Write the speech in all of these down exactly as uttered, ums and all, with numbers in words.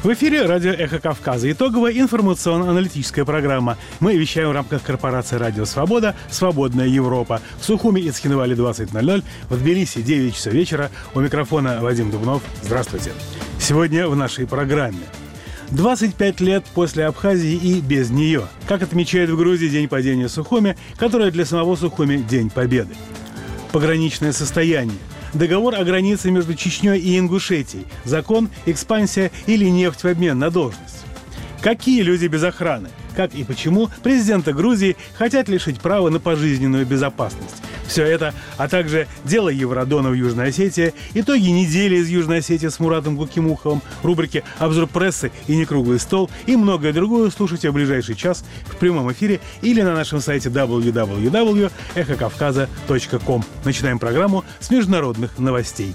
В эфире радио «Эхо Кавказа». Итоговая информационно-аналитическая программа. Мы вещаем в рамках корпорации «Радио Свобода. Свободная Европа». В Сухуми и Цхинвале двадцать ноль ноль, в Тбилиси девять часов вечера. У микрофона Вадим Дубнов. Здравствуйте. Сегодня в нашей программе. двадцать пять лет после Абхазии и без нее. Как отмечают в Грузии День падения Сухуми, который для самого Сухуми День Победы. Пограничное состояние. Договор о границе между Чечней и Ингушетией. Закон, экспансия или нефть в обмен на должность. Какие люди без охраны? Как и почему президента Грузии хотят лишить права на пожизненную безопасность? Все это, а также дело Евродона в Южной Осетии, итоги недели из Южной Осетии с Муратом Гукимуховым, рубрики «Обзор прессы» и «Некруглый стол» и многое другое слушайте в ближайший час в прямом эфире или на нашем сайте дабл ю дабл ю дабл ю точка эхо кавказа точка ком. Начинаем программу с международных новостей.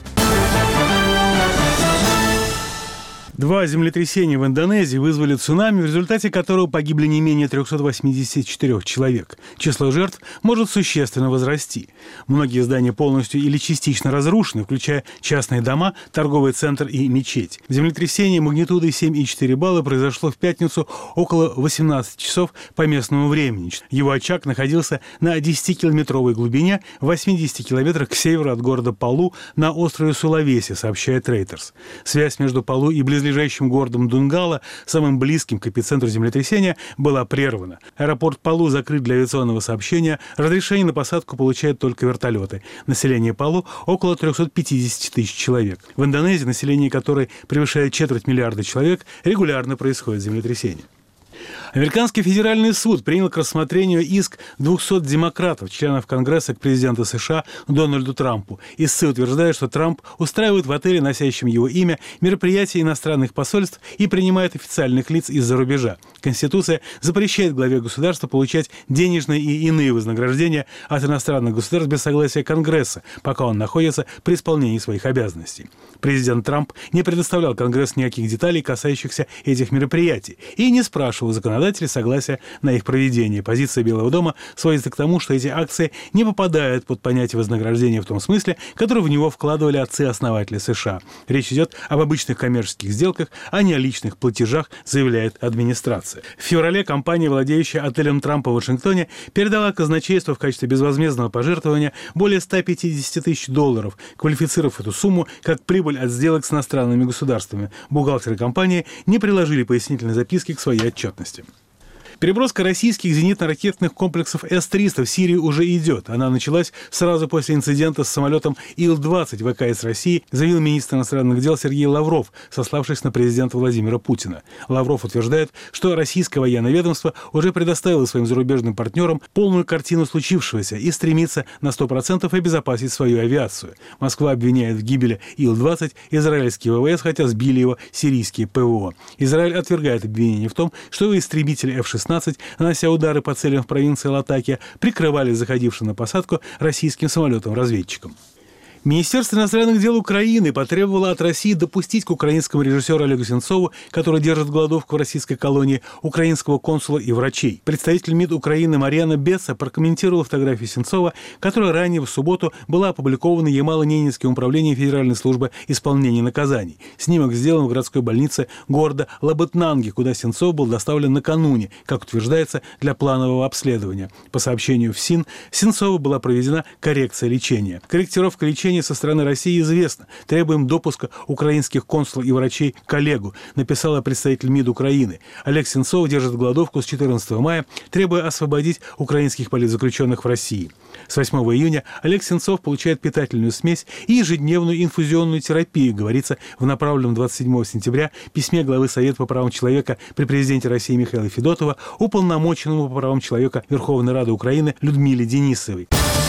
Два землетрясения в Индонезии вызвали цунами, в результате которого погибли не менее триста восемьдесят четыре человек. Число жертв может существенно возрасти. Многие здания полностью или частично разрушены, включая частные дома, торговый центр и мечеть. Землетрясение магнитудой семь и четыре балла произошло в пятницу около восемнадцати часов по местному времени. Его очаг находился на десятикилометровой глубине в восьмидесяти километрах к северу от города Палу на острове Сулавеси, сообщает Reuters. Связь между Палу и близлежащим ближайшим городом Дунгала, самым близким к эпицентру землетрясения, была прервана. Аэропорт Палу закрыт для авиационного сообщения. Разрешение на посадку получают только вертолеты. Население Палу около триста пятьдесят тысяч человек. В Индонезии, население которой превышает четверть миллиарда человек, регулярно происходит землетрясение. Американский федеральный суд принял к рассмотрению иск двухсот демократов, членов Конгресса, к президенту США Дональду Трампу. Истцы утверждают, что Трамп устраивает в отеле, носящем его имя, мероприятия иностранных посольств и принимает официальных лиц из-за рубежа. Конституция запрещает главе государства получать денежные и иные вознаграждения от иностранных государств без согласия Конгресса, пока он находится при исполнении своих обязанностей. Президент Трамп не предоставлял Конгрессу никаких деталей, касающихся этих мероприятий, и не спрашивал законодателей согласия на их проведение. Позиция Белого дома сводится к тому, что эти акции не попадают под понятие вознаграждения в том смысле, который в него вкладывали отцы-основатели США. Речь идет об обычных коммерческих сделках, а не о личных платежах, заявляет администрация. В феврале компания, владеющая отелем Трампа в Вашингтоне, передала казначейству в качестве безвозмездного пожертвования более ста пятидесяти тысяч долларов, квалифицировав эту сумму как прибыль от сделок с иностранными государствами. Бухгалтеры компании не приложили пояснительной записки к своей отчетности. Переброска российских зенитно-ракетных комплексов эс триста в Сирию уже идет. Она началась сразу после инцидента с самолетом Ил двадцать ВКС России, заявил министр иностранных дел Сергей Лавров, сославшись на президента Владимира Путина. Лавров утверждает, что российское военное ведомство уже предоставило своим зарубежным партнерам полную картину случившегося и стремится на сто процентов обезопасить свою авиацию. Москва обвиняет в гибели Ил двадцать израильские ВВС, хотя сбили его сирийские ПВО. Израиль отвергает обвинение в том, что его истребители эф шестнадцать, нанося удары по целям в провинции Латакия, прикрывали заходившим на посадку российским самолетом-разведчиком. Министерство иностранных дел Украины потребовало от России допустить к украинскому режиссеру Олегу Сенцову, который держит голодовку в российской колонии, украинского консула и врачей. Представитель МИД Украины Марьяна Беца прокомментировала фотографию Сенцова, которая ранее в субботу была опубликована Ямало-Ненецким управлением Федеральной службы исполнения наказаний. Снимок сделан в городской больнице города Лабытнанги, куда Сенцов был доставлен накануне, как утверждается, для планового обследования. По сообщению ФСИН, Сенцову была проведена коррекция лечения. Корректировка лечения со стороны России известно. Требуем допуска украинских консулов и врачей к Олегу, написала представитель МИД Украины. Олег Сенцов держит голодовку с четырнадцатого мая, требуя освободить украинских политзаключенных в России. С восьмого июня Олег Сенцов получает питательную смесь и ежедневную инфузионную терапию, говорится в направленном двадцать седьмого сентября письме главы Совета по правам человека при президенте России Михаила Федотова уполномоченному по правам человека Верховной Рады Украины Людмиле Денисовой.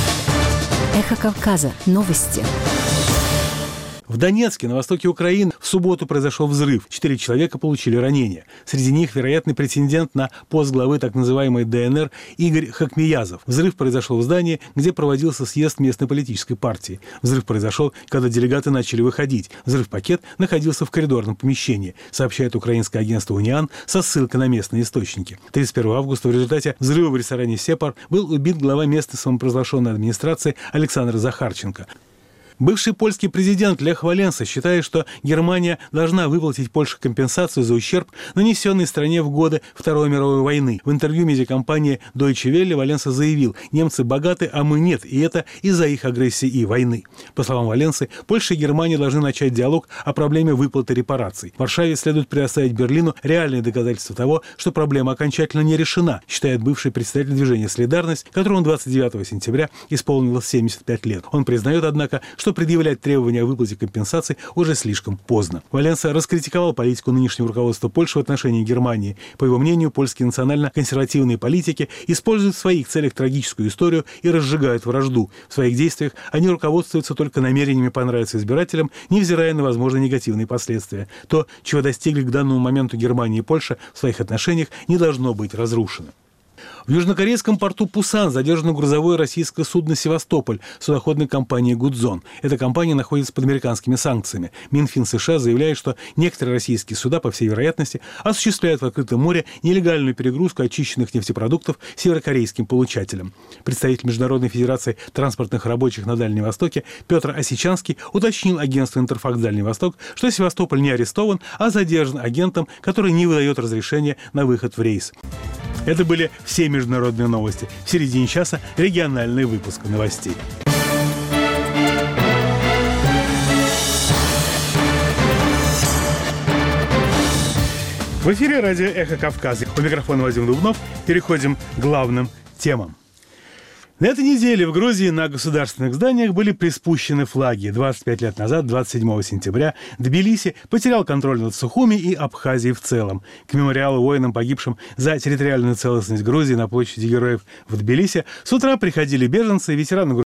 Эхо Кавказа. Новости. В Донецке, на востоке Украины, в субботу произошел взрыв. Четыре человека получили ранения. Среди них вероятный претендент на пост главы так называемой Дэ Эн Эр Игорь Хакмиязов. Взрыв произошел в здании, где проводился съезд местной политической партии. Взрыв произошел, когда делегаты начали выходить. Взрыв-пакет находился в коридорном помещении, сообщает украинское агентство «Униан» со ссылкой на местные источники. тридцать первого августа в результате взрыва в ресторане «Сепар» был убит глава местной самопровозглашенной администрации Александр Захарченко. Бывший польский президент Лех Валенса считает, что Германия должна выплатить Польше компенсацию за ущерб, нанесенный стране в годы Второй мировой войны. В интервью медиакомпании Deutsche Welle Валенса заявил: «Немцы богаты, а мы нет, и это из-за их агрессии и войны». По словам Валенсы, Польша и Германия должны начать диалог о проблеме выплаты репараций. В Варшаве следует предоставить Берлину реальные доказательства того, что проблема окончательно не решена, считает бывший представитель движения «Солидарность», которому двадцать девятого сентября исполнилось семьдесят пять лет. Он признает, однако, что предъявлять требования о выплате компенсаций уже слишком поздно. Валенса раскритиковал политику нынешнего руководства Польши в отношении Германии. По его мнению, польские национально-консервативные политики используют в своих целях трагическую историю и разжигают вражду. В своих действиях они руководствуются только намерениями понравиться избирателям, невзирая на возможные негативные последствия. То, чего достигли к данному моменту Германия и Польша в своих отношениях, не должно быть разрушено. В южнокорейском порту Пусан задержано грузовое российское судно «Севастополь» судоходной компании «Гудзон». Эта компания находится под американскими санкциями. Минфин США заявляет, что некоторые российские суда, по всей вероятности, осуществляют в открытом море нелегальную перегрузку очищенных нефтепродуктов северокорейским получателям. Представитель Международной федерации транспортных рабочих на Дальнем Востоке Петр Осичанский уточнил агентству «Интерфакс Дальний Восток», что «Севастополь» не арестован, а задержан агентом, который не выдает разрешения на выход в рейс. Это были все международные новости. В середине часа региональный выпуск новостей. В эфире радио «Эхо Кавказа». У микрофона Вадим Дубнов. Переходим к главным темам. На этой неделе в Грузии на государственных зданиях были приспущены флаги. двадцать пять лет назад, двадцать седьмого сентября, Тбилиси потерял контроль над Сухуми и Абхазией в целом. К мемориалу воинам, погибшим за территориальную целостность Грузии на площади Героев в Тбилиси, с утра приходили беженцы и ветераны